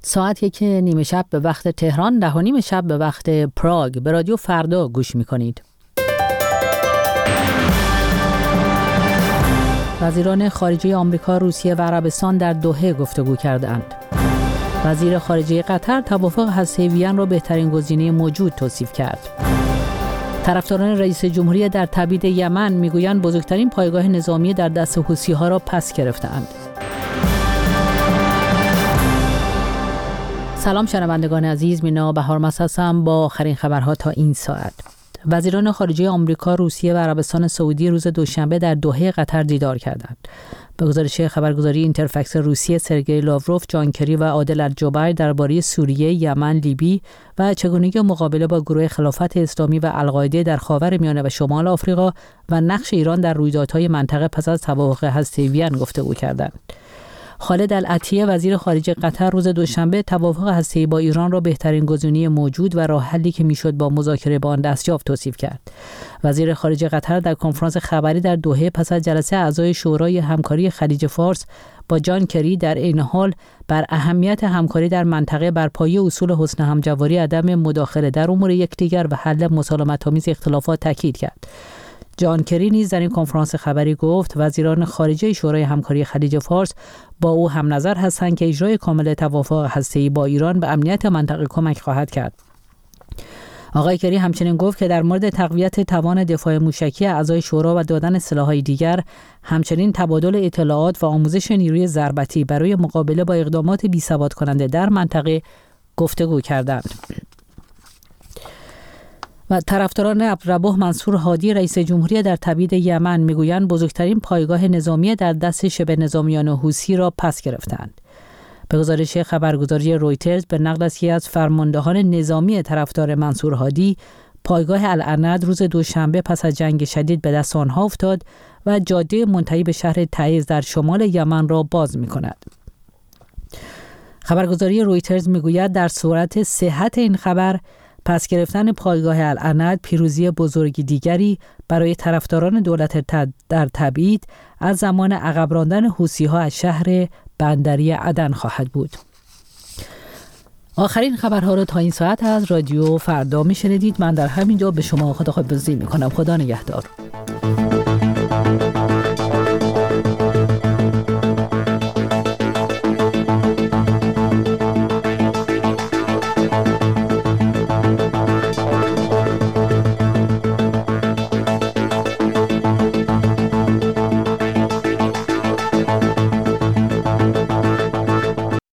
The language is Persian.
ساعت 1:30 شب به وقت تهران، 10:30 شب به وقت پراگ. به رادیو فردا گوش می‌کنید. وزیران خارجه آمریکا، روسیه و عربستان در دوحه گفتگو کردند. وزیر خارجه قطر توافق هسته‌ای وین را بهترین گزینه موجود توصیف کرد. طرفداران رئیس جمهوری در تبعید یمن میگویند بزرگترین پایگاه نظامی در دست حوثی‌ها را پس گرفتند. سلام شنوندگان عزیز، مینا بهارمس هستم با آخرین خبرها تا این ساعت. وزیران خارجه آمریکا، روسیه و عربستان سعودی روز دوشنبه در دوحه قطر دیدار کردند. به گزارش خبرگزاری اینترفکس روسیه، سرگئی لاوروف، جان کری و عادل الجبیر درباره سوریه، یمن، لیبی و چگونگی مقابله با گروه خلافت اسلامی و القاعده در خاورمیانه و شمال آفریقا و نقش ایران در رویدادهای منطقه پس از توافق هسته‌ای وین گفتگو کردند. خالد العطیه، وزیر خارجه قطر، روز دوشنبه توافق هسته‌ای با ایران را بهترین گزینه موجود و راه حلی که میشد با مذاکره با آن دست یافت توصیف کرد. وزیر خارجه قطر در کنفرانس خبری در دوحه پس از جلسه اعضای شورای همکاری خلیج فارس با جان کری در عین حال بر اهمیت همکاری در منطقه بر پایه اصول حسن همجواری، عدم مداخله در امور یکدیگر و حل مسالمت‌آمیز اختلافات تاکید کرد. جان کری نیز در این کنفرانس خبری گفت وزیران خارجه شورای همکاری خلیج فارس با او هم نظر هستند که اجرای کامل توافق هسته‌ای با ایران به امنیت منطقه کمک خواهد کرد. آقای کری همچنین گفت که در مورد تقویت توان دفاع موشکی اعضای شورا و دادن سلاح‌های دیگر، همچنین تبادل اطلاعات و آموزش نیروی ضربتی برای مقابله با اقدامات بی‌ثبات کننده در منطقه گفتگو کردند. و طرفداران عبدالربوح منصور هادی، رئیس جمهوری در تبعید یمن، میگویند بزرگترین پایگاه نظامی در دست شبه نظامیان حوثی را پس گرفتند. به گزارش خبرگزاری رویترز به نقل از یکی از فرماندهان نظامی طرفدار منصور هادی، پایگاه العناد روز دوشنبه پس از جنگ شدید به دست آنها افتاد و جاده منتهی به شهر تعیز در شمال یمن را باز می‌کند. خبرگزاری رویترز میگوید در صورت صحت این خبر، پس گرفتن پایگاه العناد پیروزی بزرگی دیگری برای طرفداران دولت در تبعید از زمان عقب راندن حوثی‌ها از شهر بندری عدن خواهد بود. آخرین خبرها را تا این ساعت از رادیو فردا میشنیدید. من در همین جا به شما خداحافظی میکنم. خدا نگهدار.